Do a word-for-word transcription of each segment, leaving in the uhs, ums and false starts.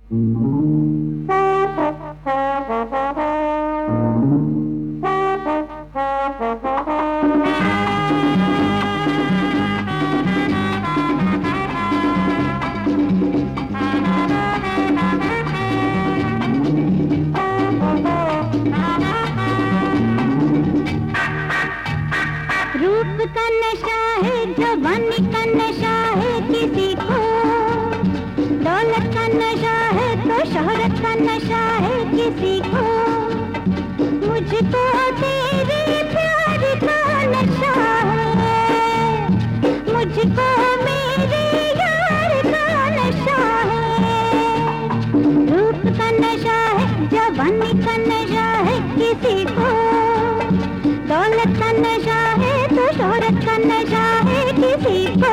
रूप का नशा है, जवानी का नशा है किसी को, दौलत का नशा है तो शोहरत का नशा है किसी को, मुझको तेरे प्यार का नशा है, मुझको मेरे यार का नशा है। रूप का नशा है, जवानी का नशा है किसी को, दौलत का नशा है तो शोहरत का नशा है किसी को।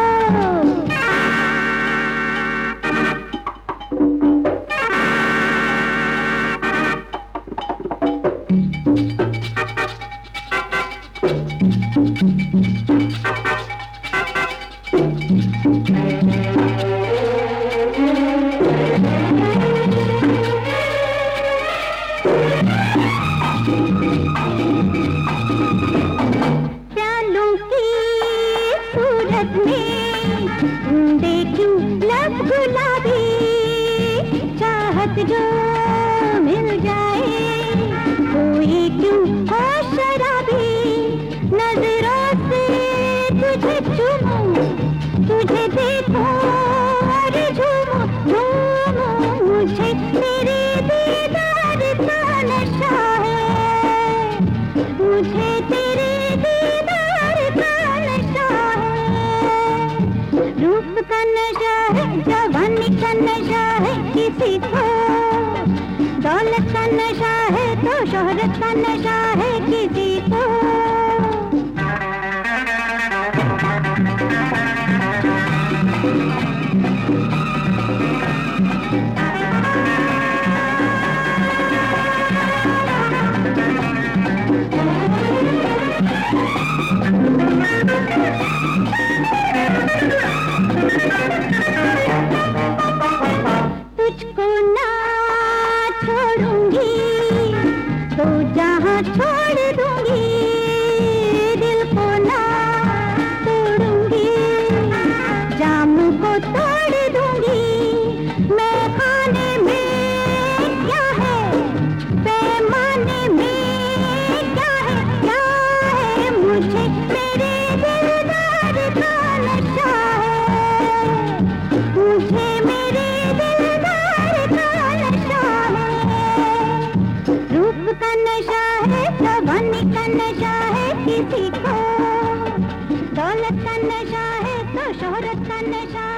देखूं लब गुलाबी, चाहत जो मिल जाए कोई क्यों हो शराबी, नजरों से तुझे चूमूं, तुझे देखूं और झूमूं झूमूं, मुझे तेरे दीदार का नशा है, मुझे तेरे दीदार का नशा है। रूप का नशा है, जवानी का नशा है किसी को, दौलत का नशा है तो शोहरत का नशा है किसी को। तुझको ना छोड़ूंगी तो जहाँ छोड़ दूंगी, दिल को ना तोड़ूंगी, जाम को तोड़ दूंगी, मैं खाने में क्या है, पैमाने में क्या है, क्या है, मुझे मेरे दिलदार का नशा है, मुझे मेरे दिलदार का नशा है। रूप का नशा है, जवानी का नशा है किसी को, दौलत का नशा है तो शोहरत का नशा